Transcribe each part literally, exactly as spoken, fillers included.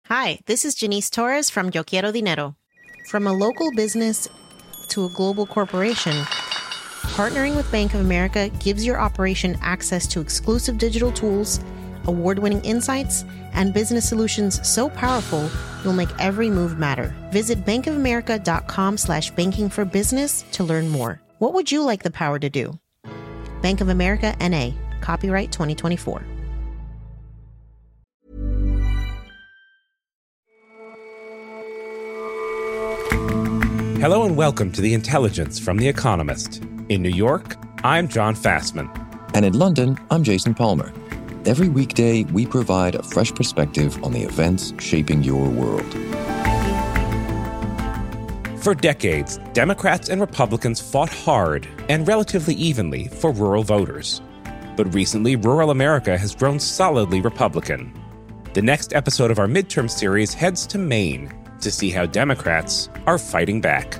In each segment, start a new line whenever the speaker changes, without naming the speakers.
Hi, this is Janice Torres from Yo Quiero Dinero. From a local business to a global corporation, partnering with Bank of America gives your operation access to exclusive digital tools, award-winning insights, and business solutions so powerful you'll make every move matter. Visit bankofamerica.com slash banking for business to learn more. What would you like the power to do? Bank of America, N A. Copyright twenty twenty-four.
Hello and welcome to The Intelligence from The Economist. In New York, I'm John Fassman.
And in London, I'm Jason Palmer. Every weekday, we provide a fresh perspective on the events shaping your world.
For decades, Democrats and Republicans fought hard and relatively evenly for rural voters. But recently, rural America has grown solidly Republican. The next episode of our midterm series heads to Maine to see how Democrats are fighting back.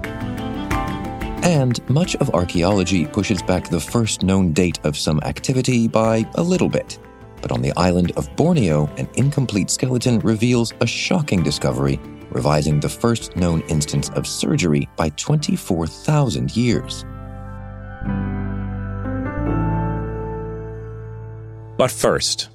And much of archaeology pushes back the first known date of some activity by a little bit. But on the island of Borneo, an incomplete skeleton reveals a shocking discovery, revising the first known instance of surgery by twenty-four thousand years.
But first,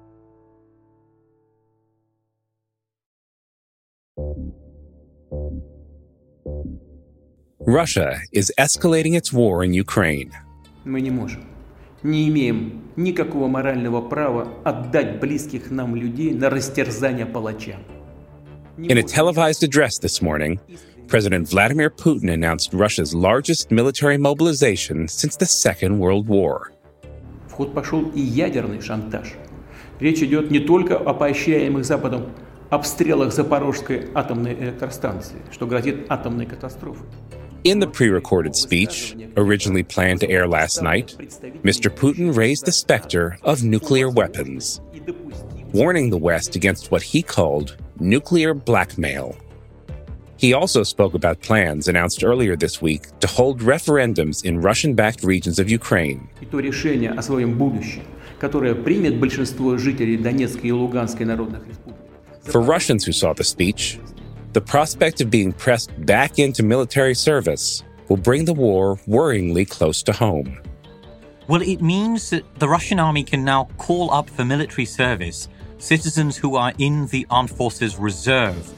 Russia is escalating its war in Ukraine.
Мы не можем, не имеем никакого морального права отдать близких нам людей на растерзание палачам.
In a televised address this morning, President Vladimir Putin announced Russia's largest military mobilization since the Second World War.
В ход пошел и ядерный шантаж. Речь идет не только о поощряемых Западом обстрелах Запорожской атомной электростанции, что грозит атомной катастрофой.
In the pre-recorded speech, originally planned to air last night, Mister Putin raised the specter of nuclear weapons, warning the West against what he called nuclear blackmail. He also spoke about plans announced earlier this week to hold referendums in Russian-backed regions of Ukraine.
И то решение о своем будущем, которое примет большинство жителей Донецкой и Луганской народных республик.
For Russians who saw the speech, the prospect of being pressed back into military service will bring the war worryingly close to home.
Well, it means that the Russian army can now call up for military service citizens who are in the armed forces reserve.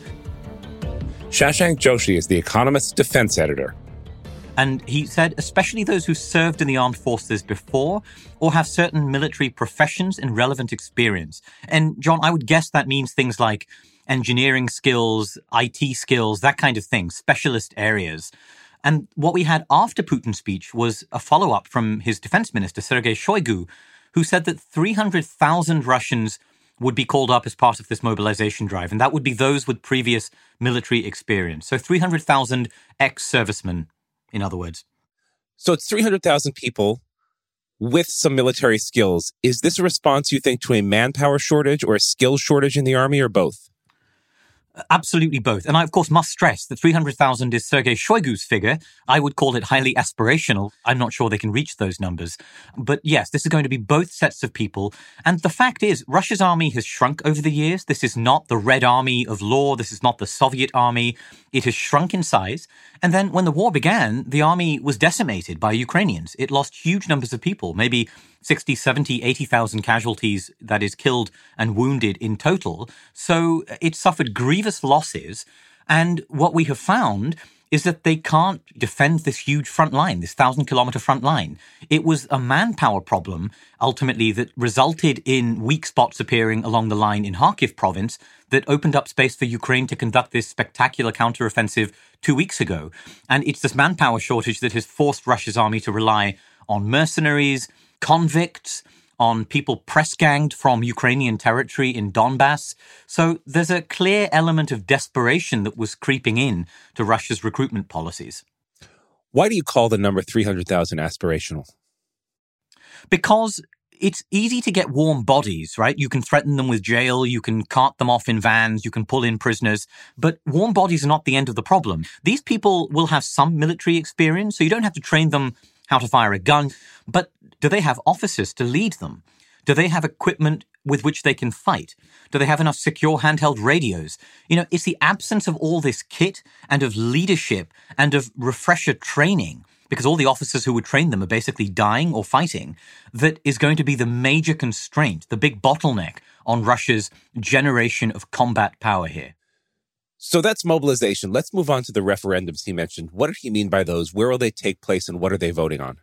Shashank Joshi is The Economist's defense editor.
And he said especially those who served in the armed forces before or have certain military professions and relevant experience. And John, I would guess that means things like engineering skills, I T skills, that kind of thing, specialist areas. And what we had after Putin's speech was a follow-up from his defense minister, Sergei Shoigu, who said that three hundred thousand Russians would be called up as part of this mobilization drive. And that would be those with previous military experience. So three hundred thousand ex-servicemen, in other words.
So it's three hundred thousand people with some military skills. Is this a response, you think, to a manpower shortage or a skills shortage in the army, or both?
Absolutely both. And I, of course, must stress that three hundred thousand is Sergei Shoigu's figure. I would call it highly aspirational. I'm not sure they can reach those numbers. But yes, this is going to be both sets of people. And the fact is, Russia's army has shrunk over the years. This is not the Red Army of law. This is not the Soviet army. It has shrunk in size. And then when the war began, the army was decimated by Ukrainians. It lost huge numbers of people, maybe sixty, seventy, eighty thousand casualties, that is, killed and wounded in total. So it suffered grievous losses. And what we have found is that they can't defend this huge front line, this thousand-kilometer front line. It was a manpower problem, ultimately, that resulted in weak spots appearing along the line in Kharkiv province that opened up space for Ukraine to conduct this spectacular counteroffensive two weeks ago. And it's this manpower shortage that has forced Russia's army to rely on mercenaries, convicts, on people press-ganged from Ukrainian territory in Donbass. So there's a clear element of desperation that was creeping in to Russia's recruitment policies.
Why do you call the number three hundred thousand aspirational?
Because it's easy to get warm bodies, right? You can threaten them with jail, you can cart them off in vans, you can pull in prisoners, but warm bodies are not the end of the problem. These people will have some military experience, so you don't have to train them how to fire a gun, but do they have officers to lead them? Do they have equipment with which they can fight? Do they have enough secure handheld radios? You know, it's the absence of all this kit and of leadership and of refresher training, because all the officers who would train them are basically dying or fighting, that is going to be the major constraint, the big bottleneck on Russia's generation of combat power here.
So that's mobilization. Let's move on to the referendums he mentioned. What did he mean by those? Where will they take place and what are they voting on?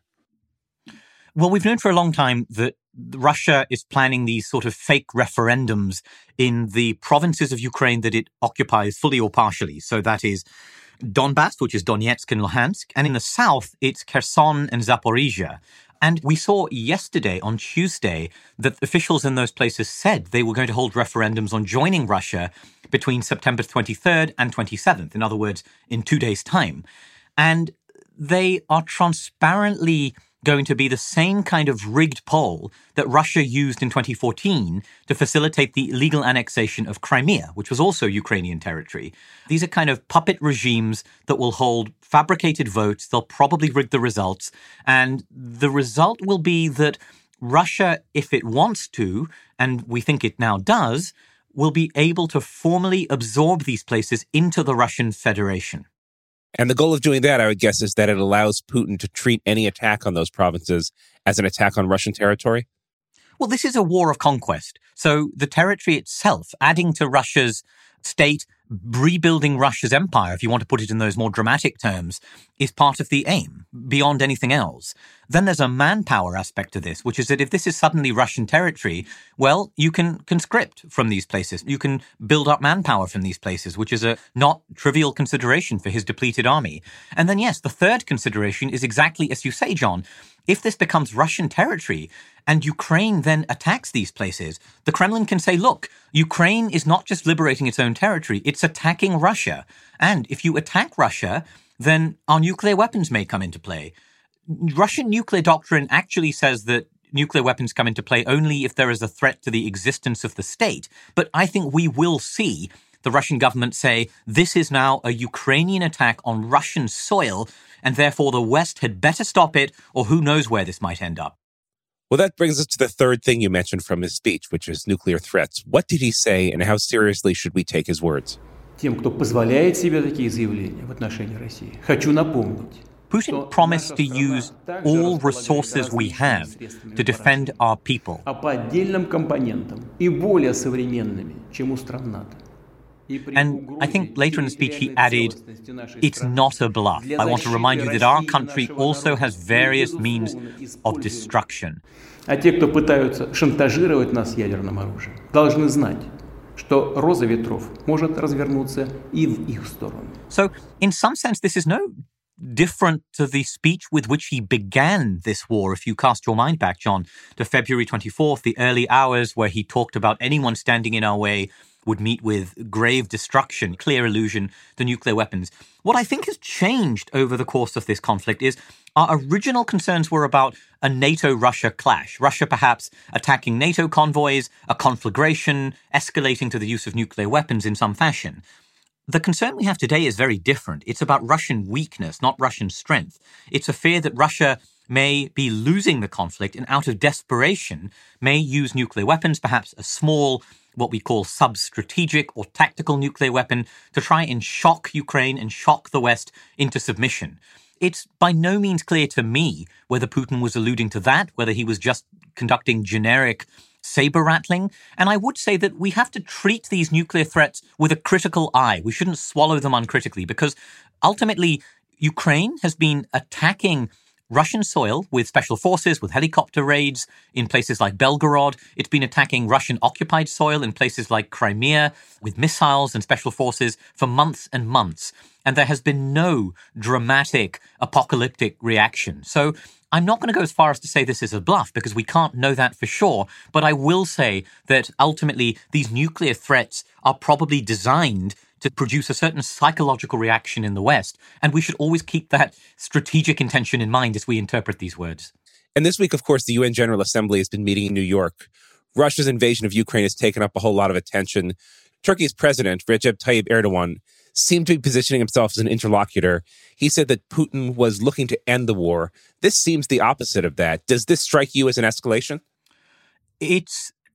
Well, we've known for a long time that Russia is planning these sort of fake referendums in the provinces of Ukraine that it occupies fully or partially. So that is Donbass, which is Donetsk and Luhansk. And in the south, it's Kherson and Zaporizhia. And we saw yesterday, on Tuesday, that officials in those places said they were going to hold referendums on joining Russia between September twenty-third and twenty-seventh. In other words, in two days' time. And they are transparently going to be the same kind of rigged poll that Russia used in twenty fourteen to facilitate the illegal annexation of Crimea, which was also Ukrainian territory. These are kind of puppet regimes that will hold fabricated votes. They'll probably rig the results. And the result will be that Russia, if it wants to, and we think it now does, will be able to formally absorb these places into the Russian Federation.
And the goal of doing that, I would guess, is that it allows Putin to treat any attack on those provinces as an attack on Russian territory?
Well, this is a war of conquest. So the territory itself, adding to Russia's state, rebuilding Russia's empire, if you want to put it in those more dramatic terms, is part of the aim, beyond anything else. Then there's a manpower aspect to this, which is that if this is suddenly Russian territory, well, you can conscript from these places. You can build up manpower from these places, which is a not trivial consideration for his depleted army. And then, yes, the third consideration is exactly as you say, John. If this becomes Russian territory and Ukraine then attacks these places, the Kremlin can say, look, Ukraine is not just liberating its own territory, it's attacking Russia. And if you attack Russia, then our nuclear weapons may come into play. Russian nuclear doctrine actually says that nuclear weapons come into play only if there is a threat to the existence of the state. But I think we will see the Russian government say, this is now a Ukrainian attack on Russian soil, and therefore the West had better stop it, or who knows where this might end up.
Well, that brings us to the third thing you mentioned from his speech, which is nuclear threats. What did he say, and how seriously should we take his words?
Тем, кто позволяет себе такие заявления в отношении России, хочу напомнить.
Putin promised to use all resources we have to defend our people.
А по отдельным компонентам и более современными, чем у стран НАТО.
And I think later in the speech he added, it's not a bluff. I want to remind you that our country also has various means of destruction.
А те, кто пытаются шантажировать нас ядерным оружием, должны знать, что роза ветров может развернуться и в их сторону.
So, in some sense, this is no different to the speech with which he began this war. If you cast your mind back, John, to February twenty-fourth, the early hours where he talked about anyone standing in our way would meet with grave destruction, clear allusion to nuclear weapons. What I think has changed over the course of this conflict is our original concerns were about a NATO-Russia clash, Russia perhaps attacking NATO convoys, a conflagration, escalating to the use of nuclear weapons in some fashion. The concern we have today is very different. It's about Russian weakness, not Russian strength. It's a fear that Russia may be losing the conflict and out of desperation may use nuclear weapons, perhaps a small, what we call sub-strategic or tactical nuclear weapon, to try and shock Ukraine and shock the West into submission. It's by no means clear to me whether Putin was alluding to that, whether he was just conducting generic saber-rattling. And I would say that we have to treat these nuclear threats with a critical eye. We shouldn't swallow them uncritically, because ultimately Ukraine has been attacking Russian soil with special forces, with helicopter raids in places like Belgorod. It's been attacking Russian-occupied soil in places like Crimea with missiles and special forces for months and months. And there has been no dramatic apocalyptic reaction. So I'm not going to go as far as to say this is a bluff, because we can't know that for sure. But I will say that ultimately these nuclear threats are probably designed to produce a certain psychological reaction in the West. And we should always keep that strategic intention in mind as we interpret these words.
And this week, of course, the U N General Assembly has been meeting in New York. Russia's invasion of Ukraine has taken up a whole lot of attention. Turkey's president, Recep Tayyip Erdogan, seemed to be positioning himself as an interlocutor. He said that Putin was looking to end the war. This seems the opposite of that. Does this strike you as an escalation?
It's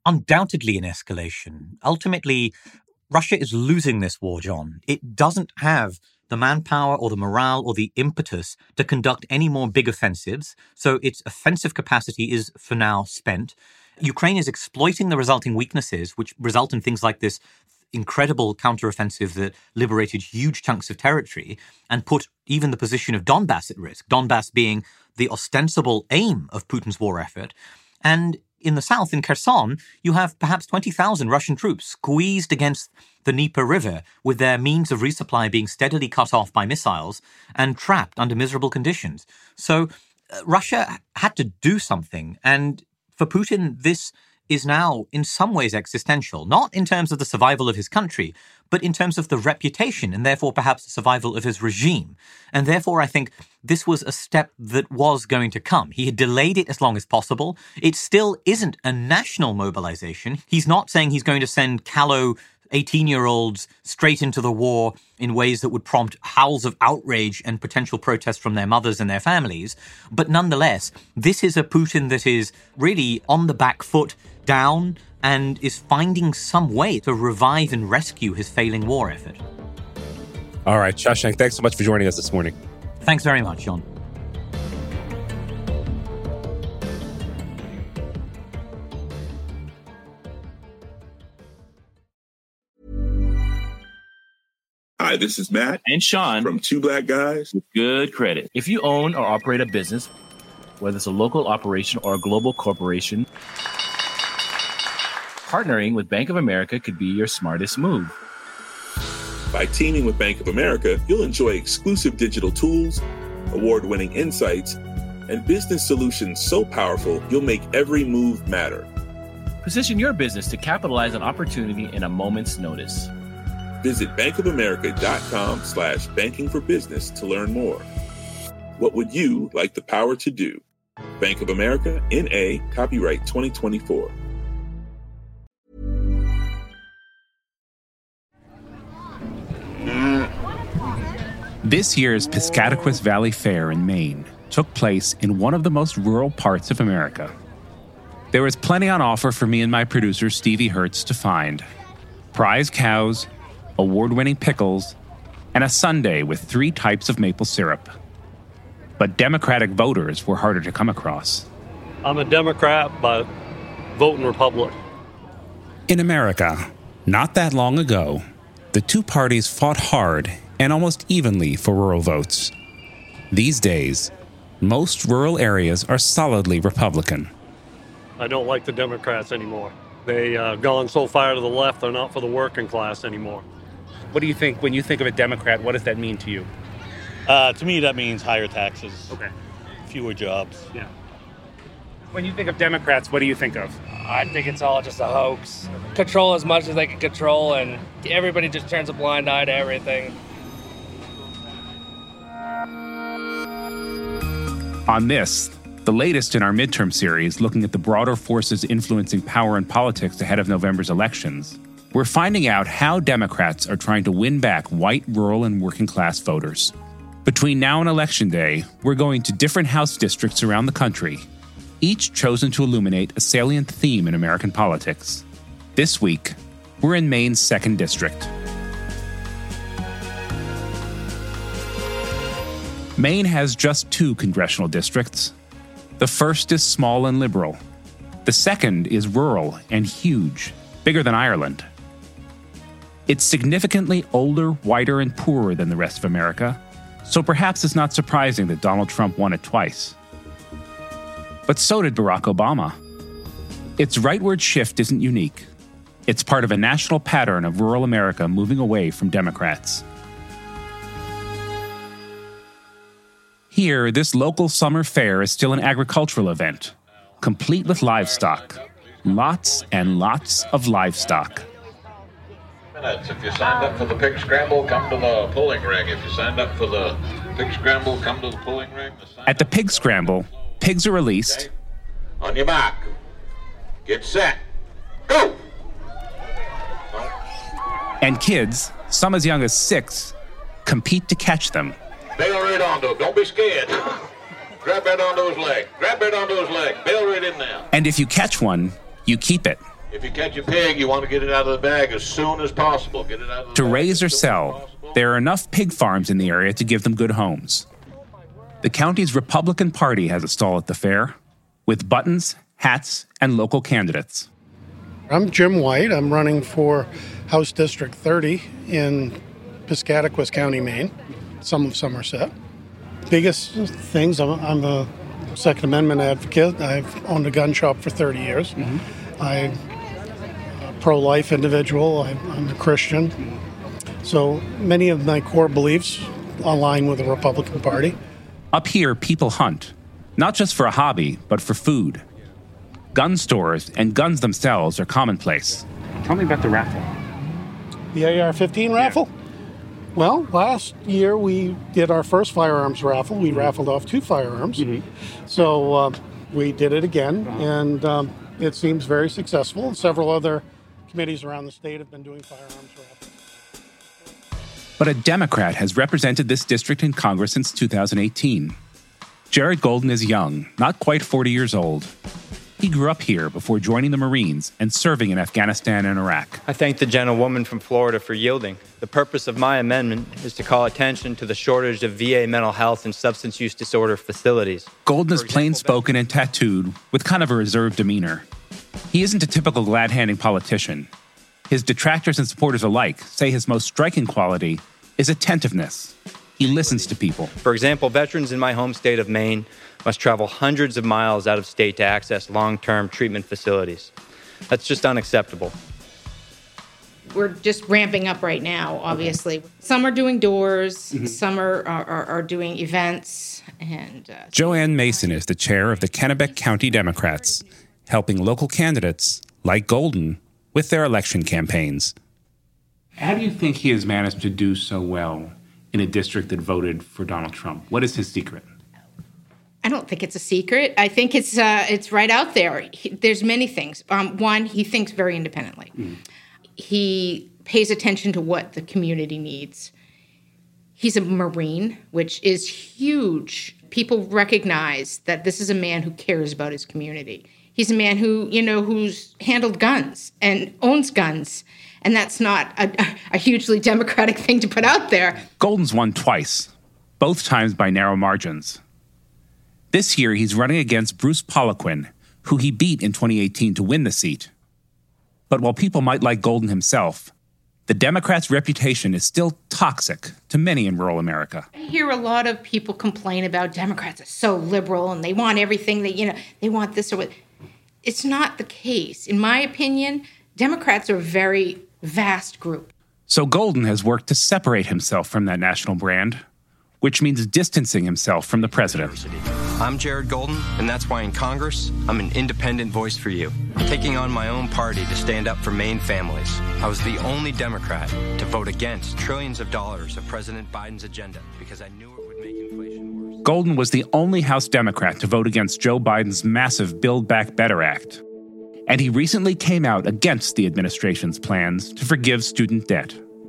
undoubtedly an escalation. Ultimately, Russia is losing this war, John. It doesn't have the manpower or the morale or the impetus to conduct any more big offensives. So its offensive capacity is, for now, spent. Ukraine is exploiting the resulting weaknesses, which result in things like this incredible counteroffensive that liberated huge chunks of territory and put even the position of Donbass at risk, Donbass being the ostensible aim of Putin's war effort. And in the south, in Kherson, you have perhaps twenty thousand Russian troops squeezed against the Dnieper River with their means of resupply being steadily cut off by missiles and trapped under miserable conditions. So uh, Russia had to do something. And for Putin, this is now in some ways existential, not in terms of the survival of his country, but in terms of the reputation and therefore perhaps the survival of his regime. And therefore, I think this was a step that was going to come. He had delayed it as long as possible. It still isn't a national mobilization. He's not saying he's going to send callow eighteen-year-olds straight into the war in ways that would prompt howls of outrage and potential protest from their mothers and their families. But nonetheless, this is a Putin that is really on the back foot, down, and is finding some way to revive and rescue his failing war effort.
All right, Shashank, thanks so much for joining us this morning.
Thanks very much, John.
Hi, this is Matt
and Sean
from Two Black Guys
with Good Credit. If you own or operate a business, whether it's a local operation or a global corporation, partnering with Bank of America could be your smartest move.
By teaming with Bank of America, you'll enjoy exclusive digital tools, award-winning insights, and business solutions so powerful you'll make every move matter.
Position your business to capitalize on opportunity in a moment's notice.
Visit bankofamerica.com slash banking for business to learn more. What would you like the power to do? Bank of America, N A, copyright twenty twenty-four.
This year's Piscataquis Valley Fair in Maine took place in one of the most rural parts of America. There was plenty on offer for me and my producer, Stevie Hertz, to find. Prize cows, award-winning pickles, and a sundae with three types of maple syrup. But Democratic voters were harder to come across.
I'm a Democrat, but voting Republican.
In America, not that long ago, the two parties fought hard and almost evenly for rural votes. These days, most rural areas are solidly Republican.
I don't like the Democrats anymore. They uh, gone so far to the left, they're not for the working class anymore.
What do you think, when you think of a Democrat, what does that mean to you?
Uh, to me, that means higher taxes.
Okay.
Fewer jobs.
Yeah. When you think of Democrats, what do you think of?
I think it's all just a hoax. Control as much as they can control, and everybody just turns a blind eye to everything.
On this, the latest in our midterm series looking at the broader forces influencing power and politics ahead of November's elections, we're finding out how Democrats are trying to win back white, rural, and working-class voters. Between now and Election Day, we're going to different House districts around the country, each chosen to illuminate a salient theme in American politics. This week, we're in Maine's second District. Maine has just two congressional districts. The first is small and liberal. The second is rural and huge, bigger than Ireland. It's significantly older, whiter, and poorer than the rest of America, so perhaps it's not surprising that Donald Trump won it twice. But so did Barack Obama. Its rightward shift isn't unique. It's part of a national pattern of rural America moving away from Democrats. Here, this local summer fair is still an agricultural event, complete with livestock. Lots and lots of livestock.
If you signed up for the pig scramble, come to the pulling ring. If you signed up for the pig scramble, come to the pulling ring. The
At the pig scramble, pigs are released.
Okay. On your mark. Get set. Go!
And kids, some as young as six, compete to catch them.
Bail right onto him. Don't be scared. Grab right onto his leg. Grab right onto his leg. Bail right in there.
And if you catch one, you keep it.
If you catch a pig, you want to get it out of the bag as soon as possible. Get it out of the
To
bag
raise or
as soon as
sell,
possible.
there are enough pig farms in the area to give them good homes. The county's Republican Party has a stall at the fair, with buttons, hats, and local candidates.
I'm Jim White. I'm running for House District thirty in Piscataquis County, Maine, some of Somerset. Biggest things, I'm, I'm a Second Amendment advocate. I've owned a gun shop for thirty years. Mm-hmm. I'm a pro-life individual. I'm, I'm a Christian. So many of my core beliefs align with the Republican Party.
Up here, people hunt, not just for a hobby, but for food. Gun stores and guns themselves are commonplace. Tell me about the raffle.
The A R fifteen raffle? Well, last year we did our first firearms raffle. We raffled off two firearms. Mm-hmm. So uh, we did it again, and um, it seems very successful. Several other committees around the state have been doing firearms raffles.
But a Democrat has represented this district in Congress since two thousand eighteen. Jared Golden is young, not quite forty years old. He grew up here before joining the Marines and serving in Afghanistan and Iraq.
I thank the gentlewoman from Florida for yielding. The purpose of my amendment is to call attention to the shortage of V A mental health and substance use disorder facilities.
Golden is plain-spoken and tattooed, with kind of a reserved demeanor. He isn't a typical glad-handing politician. His detractors and supporters alike say his most striking quality is attentiveness. He listens to people.
For example, veterans in my home state of Maine must travel hundreds of miles out of state to access long-term treatment facilities. That's just unacceptable.
We're just ramping up right now, obviously. Okay. Some are doing doors, mm-hmm. some are, are, are doing events. and uh,
Joanne Mason is the chair of the Kennebec County Democrats, helping local candidates, like Golden, with their election campaigns.
How do you think he has managed to do so well in a district that voted for Donald Trump? What is his secret?
I don't think it's a secret. I think it's uh, it's right out there. He, there's many things. Um, one, he thinks very independently. Mm. He pays attention to what the community needs. He's a Marine, which is huge. People recognize that this is a man who cares about his community. He's a man who, you know, who's handled guns and owns guns. And that's not a, a hugely democratic thing to put out there.
Golden's won twice, both times by narrow margins. This year, he's running against Bruce Poliquin, who he beat in twenty eighteen to win the seat. But while people might like Golden himself, the Democrats' reputation is still toxic to many in rural America.
I hear a lot of people complain about Democrats are so liberal and they want everything that, you know, they want this or what. It's not the case. In my opinion, Democrats are a very vast group.
So Golden has worked to separate himself from that national brand, which means distancing himself from the president.
I'm Jared Golden, and that's why in Congress, I'm an independent voice for you, taking on my own party to stand up for Maine families. I was the only Democrat to vote against trillions of dollars of President Biden's agenda because I knew it would make inflation worse.
Golden was the only House Democrat to vote against Joe Biden's massive Build Back Better Act. And he recently came out against the administration's plans to forgive student debt.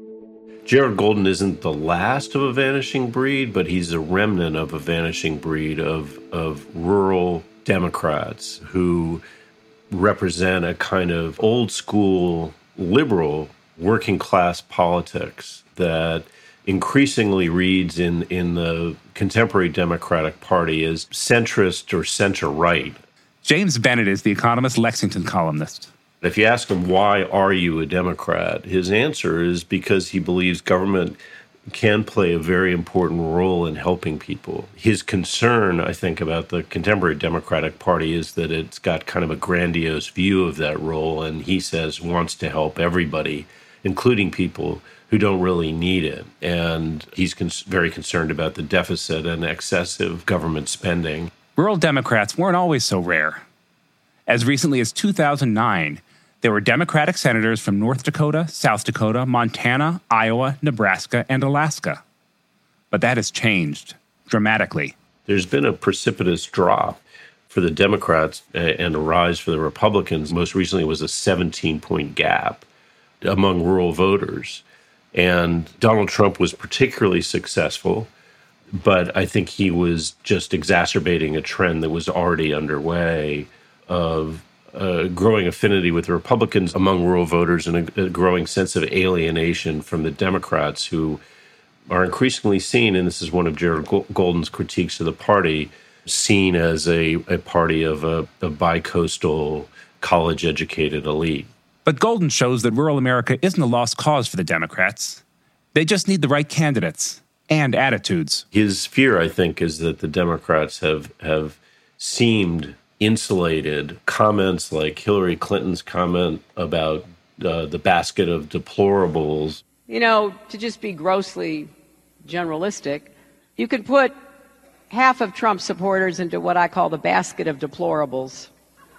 Jared Golden isn't the last of a vanishing breed, but he's a remnant of a vanishing breed of, of rural Democrats who represent a kind of old school, liberal, working class politics that increasingly reads in, in the contemporary Democratic Party as centrist or center-right.
James Bennett is the Economist Lexington columnist.
If you ask him, why are you a Democrat? His answer is because he believes government can play a very important role in helping people. His concern, I think, about the contemporary Democratic Party is that it's got kind of a grandiose view of that role, and he says wants to help everybody, including people who don't really need it. And he's cons- very concerned about the deficit and excessive government spending.
Rural Democrats weren't always so rare. As recently as two thousand nine, there were Democratic senators from North Dakota, South Dakota, Montana, Iowa, Nebraska, and Alaska. But that has changed dramatically.
There's been a precipitous drop for the Democrats and a rise for the Republicans. Most recently was a seventeen-point gap among rural voters. And Donald Trump was particularly successful, but I think he was just exacerbating a trend that was already underway of a growing affinity with the Republicans among rural voters and a, a growing sense of alienation from the Democrats, who are increasingly seen, and this is one of Jared Golden's critiques of the party, seen as a, a party of a, a bi-coastal, college-educated elite.
But Golden shows that rural America isn't a lost cause for the Democrats. They just need the right candidates and attitudes.
His fear, I think, is that the Democrats have have seemed insulated. Comments like Hillary Clinton's comment about uh, the basket of deplorables.
You know, to just be grossly generalistic, you could put half of Trump supporters into what I call the basket of deplorables.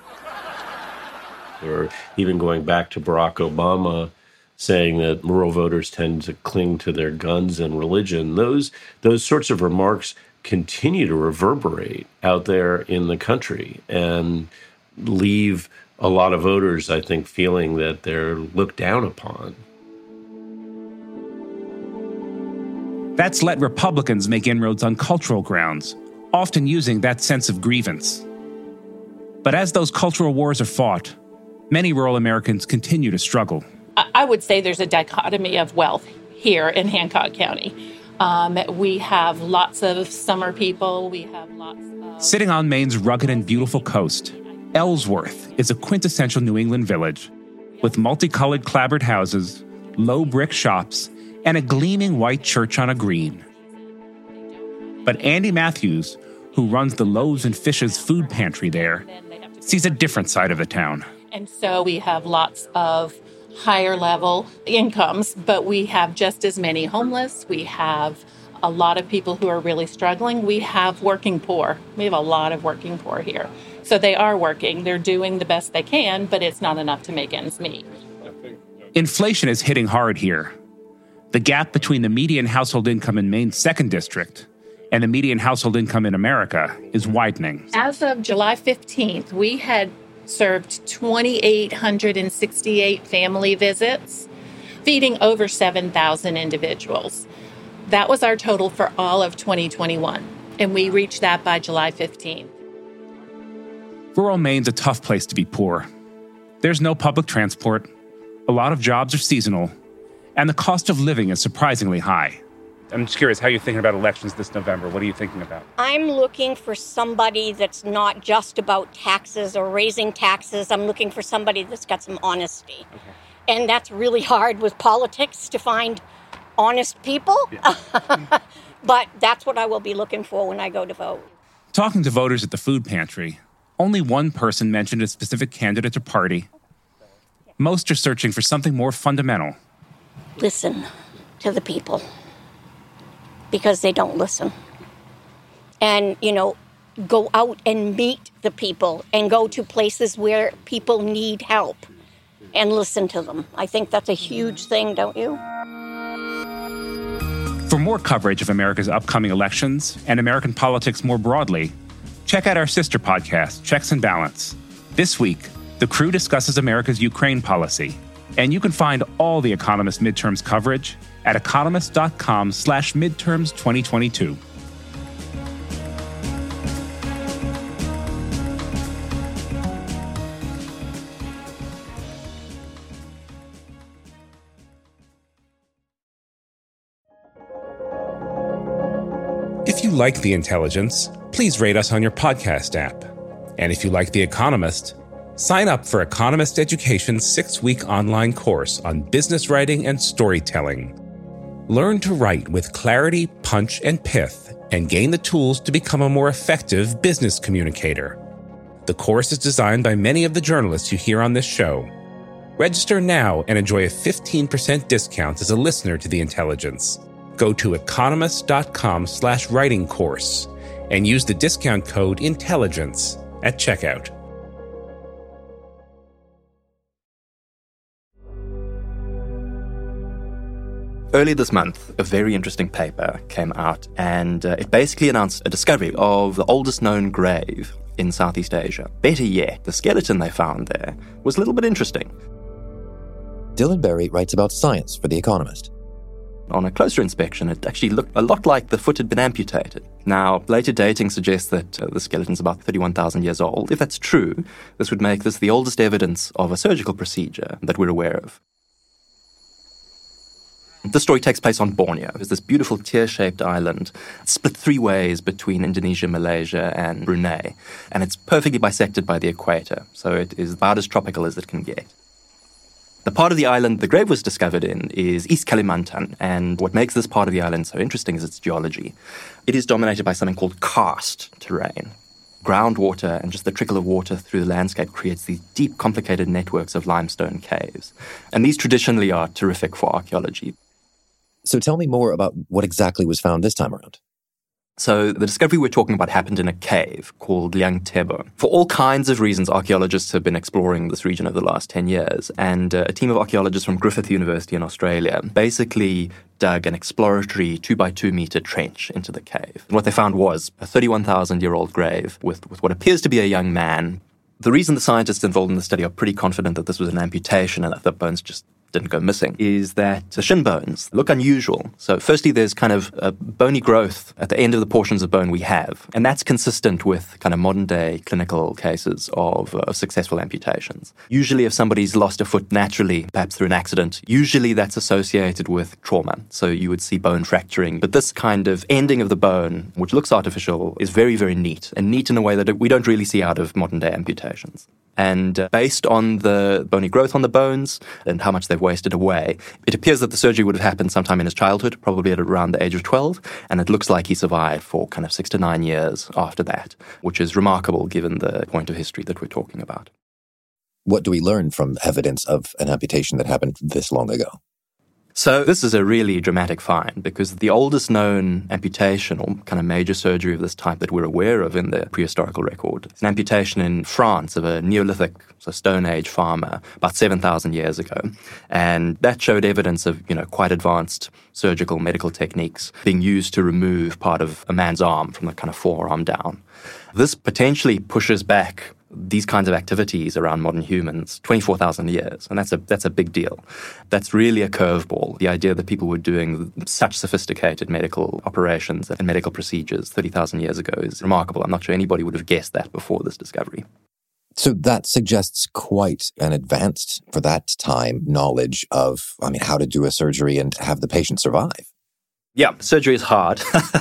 Or even going back to Barack Obama saying that rural voters tend to cling to their guns and religion. Those those sorts of remarks continue to reverberate out there in the country and leave a lot of voters, I think, feeling that they're looked down upon.
That's let Republicans make inroads on cultural grounds, often using that sense of grievance. But as those cultural wars are fought, many rural Americans continue to struggle.
I would say there's a dichotomy of wealth here in Hancock County. Um, we have lots of summer people. We have lots of...
Sitting on Maine's rugged and beautiful coast, Ellsworth is a quintessential New England village with multicolored clapboard houses, low brick shops, and a gleaming white church on a green. But Andy Matthews, who runs the Loaves and Fishes food pantry there, sees a different side of the town.
And so we have lots of higher level incomes, but we have just as many homeless. We have a lot of people who are really struggling. We have working poor. We have a lot of working poor here. So they are working. They're doing the best they can, but it's not enough to make ends meet.
Inflation is hitting hard here. The gap between the median household income in Maine's second district and the median household income in America is widening.
As of July fifteenth, we had served two thousand eight hundred sixty-eight family visits, feeding over seven thousand individuals. That was our total for all of twenty twenty-one, and we reached that by July fifteenth.
Rural Maine's a tough place to be poor. There's no public transport, a lot of jobs are seasonal, and the cost of living is surprisingly high. I'm just curious how you're thinking about elections this November. What are you thinking about?
I'm looking for somebody that's not just about taxes or raising taxes. I'm looking for somebody that's got some honesty. Okay. And that's really hard with politics to find honest people. Yeah. But that's what I will be looking for when I go to vote.
Talking to voters at the food pantry, only one person mentioned a specific candidate or party. Most are searching for something more fundamental.
Listen to the people. Because they don't listen. And, you know, go out and meet the people and go to places where people need help and listen to them. I think that's a huge thing, don't you?
For more coverage of America's upcoming elections and American politics more broadly, check out our sister podcast, Checks and Balance. This week, the crew discusses America's Ukraine policy, and you can find all the Economist midterms coverage at economist.com slash midterms 2022.
If you like The Intelligence, please rate us on your podcast app. And if you like The Economist, sign up for Economist Education's six-week online course on business writing and storytelling. Learn to write with clarity, punch, and pith, and gain the tools to become a more effective business communicator. The course is designed by many of the journalists you hear on this show. Register now and enjoy a fifteen percent discount as a listener to The Intelligence. Go to economist.com slash writing course and use the discount code INTELLIGENCE at checkout.
Early this month, a very interesting paper came out, and uh, it basically announced a discovery of the oldest known grave in Southeast Asia. Better yet, the skeleton they found there was a little bit interesting.
Dylan Berry writes about science for The Economist.
On a closer inspection, it actually looked a lot like the foot had been amputated. Now, later dating suggests that uh, the skeleton's about thirty-one thousand years old. If that's true, this would make this the oldest evidence of a surgical procedure that we're aware of. This story takes place on Borneo. It's this beautiful tear-shaped island, split three ways between Indonesia, Malaysia, and Brunei. And it's perfectly bisected by the equator, so it is about as tropical as it can get. The part of the island the grave was discovered in is East Kalimantan, and what makes this part of the island so interesting is its geology. It is dominated by something called karst terrain. Groundwater and just the trickle of water through the landscape creates these deep, complicated networks of limestone caves. And these traditionally are terrific for archaeology.
So tell me more about what exactly was found this time around.
So the discovery we're talking about happened in a cave called Liang Tebo. For all kinds of reasons, archaeologists have been exploring this region over the last ten years, and uh, a team of archaeologists from Griffith University in Australia basically dug an exploratory two by two meter trench into the cave. And what they found was a thirty-one thousand year old grave with, with what appears to be a young man. The reason the scientists involved in the study are pretty confident that this was an amputation and that the bones just didn't go missing is that the shin bones look unusual. So firstly, there's kind of a bony growth at the end of the portions of bone we have, and that's consistent with kind of modern-day clinical cases of, uh, of successful amputations. Usually if somebody's lost a foot naturally, perhaps through an accident, usually that's associated with trauma. So you would see bone fracturing. But this kind of ending of the bone, which looks artificial, is very, very neat, and neat in a way that we don't really see out of modern-day amputations. And uh, based on the bony growth on the bones and how much they've wasted away, it appears that the surgery would have happened sometime in his childhood, probably at around the age of twelve, and it looks like he survived for kind of six to nine years after that, which is remarkable given the point of history that we're talking about.
What do we learn from evidence of an amputation that happened this long ago?
So this is a really dramatic find because the oldest known amputation or kind of major surgery of this type that we're aware of in the prehistorical record is an amputation in France of a Neolithic, so Stone Age farmer about seven thousand years ago. And that showed evidence of, you know, quite advanced surgical medical techniques being used to remove part of a man's arm from the kind of forearm down. This potentially pushes back these kinds of activities around modern humans twenty-four thousand years, and that's a that's a big deal. That's really a curveball. The idea that people were doing such sophisticated medical operations and medical procedures thirty thousand years ago is remarkable. I'm not sure anybody would have guessed that before this discovery.
So that suggests quite an advanced, for that time, knowledge of, I mean, how to do a surgery and have the patient survive.
Yeah, surgery is hard,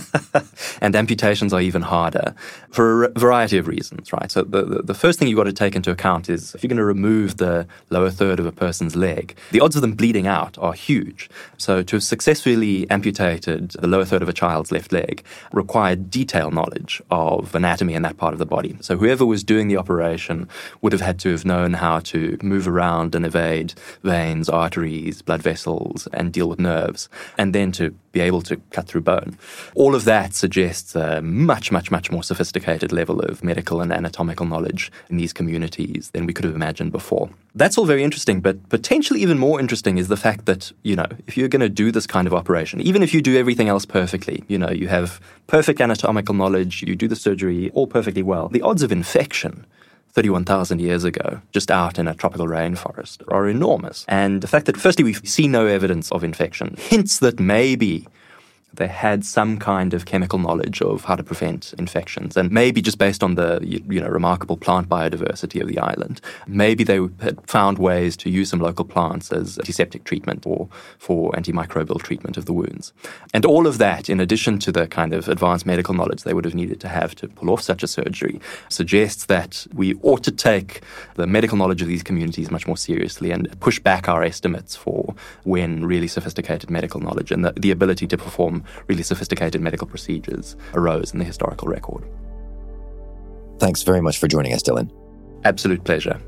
and amputations are even harder for a variety of reasons, right? So the, the, the first thing you've got to take into account is if you're going to remove the lower third of a person's leg, the odds of them bleeding out are huge. So to have successfully amputated the lower third of a child's left leg required detailed knowledge of anatomy in that part of the body. So whoever was doing the operation would have had to have known how to move around and evade veins, arteries, blood vessels, and deal with nerves, and then to be able to cut through bone. All of that suggests a much, much, much more sophisticated level of medical and anatomical knowledge in these communities than we could have imagined before. That's all very interesting, but potentially even more interesting is the fact that, you know, if you're going to do this kind of operation, even if you do everything else perfectly, you know, you have perfect anatomical knowledge, you do the surgery all perfectly well, the odds of infection thirty-one thousand years ago, just out in a tropical rainforest, are enormous. And the fact that, firstly, we see no evidence of infection hints that maybe they had some kind of chemical knowledge of how to prevent infections. And maybe just based on the, you know, remarkable plant biodiversity of the island, maybe they had found ways to use some local plants as antiseptic treatment or for antimicrobial treatment of the wounds. And all of that, in addition to the kind of advanced medical knowledge they would have needed to have to pull off such a surgery, suggests that we ought to take the medical knowledge of these communities much more seriously and push back our estimates for when really sophisticated medical knowledge and the, the ability to perform really sophisticated medical procedures arose in the historical record.
Thanks very much for joining us, Dylan.
Absolute pleasure.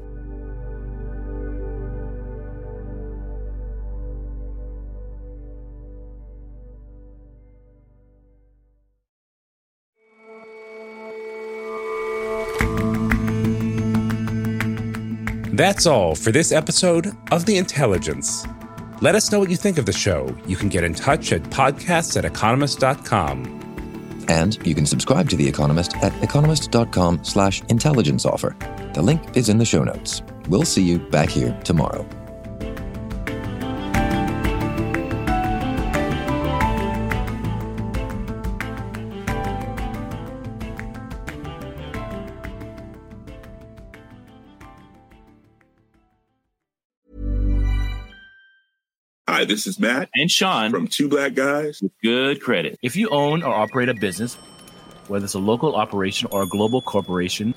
That's all for this episode of The Intelligence. Let us know what you think of the show. You can get in touch at podcasts at economist dot com.
And you can subscribe to The Economist at economist.com slash intelligence offer. The link is in the show notes. We'll see you back here tomorrow.
Hi, this is Matt
and Sean
from Two Black Guys
with Good Credit. If you own or operate a business, whether it's a local operation or a global corporation,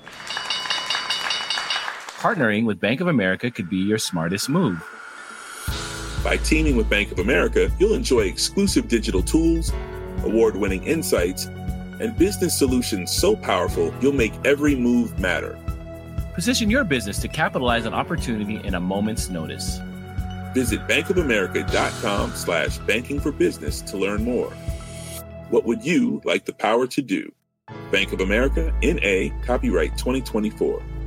partnering with Bank of America could be your smartest move.
By teaming with Bank of America, you'll enjoy exclusive digital tools, award-winning insights, and business solutions so powerful you'll make every move matter.
Position your business to capitalize on opportunity in a moment's notice.
Visit bankofamerica.com slash banking for business to learn more. What would you like the power to do? Bank of America, N A, copyright twenty twenty-four.